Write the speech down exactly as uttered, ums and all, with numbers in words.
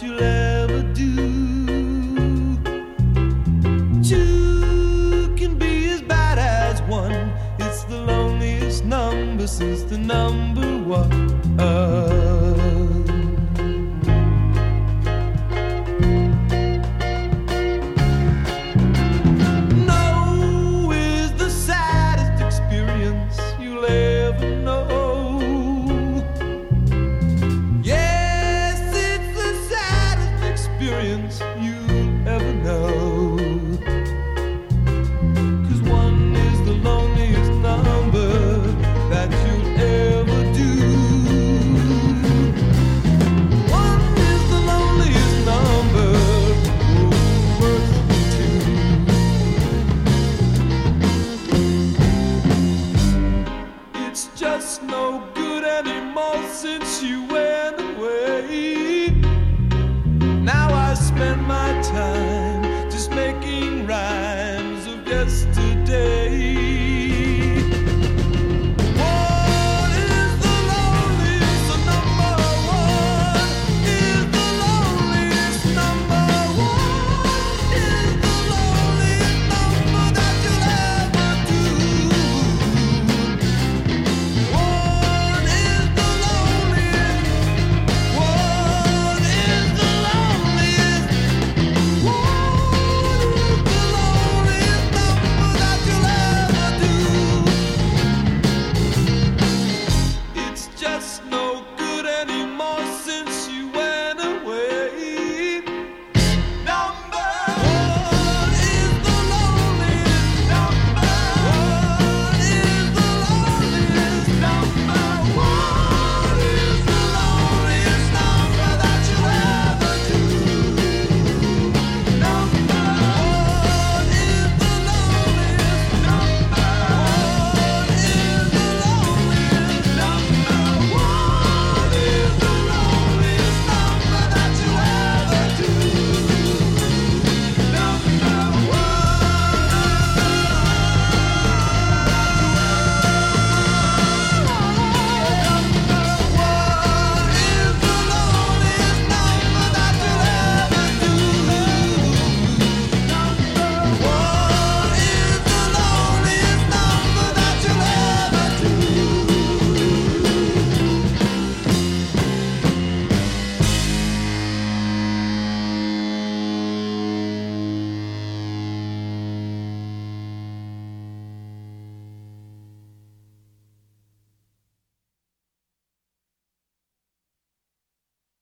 you'll ever do. Two can be as bad as one. It's the loneliest number since the number one. No is the saddest experience you'll ever know. Yes, it's the saddest experience you'll ever know. 'Cause one is the loneliest number that you'll ever do. One is the loneliest number, oh, worse than two. It's just no good anymore since you went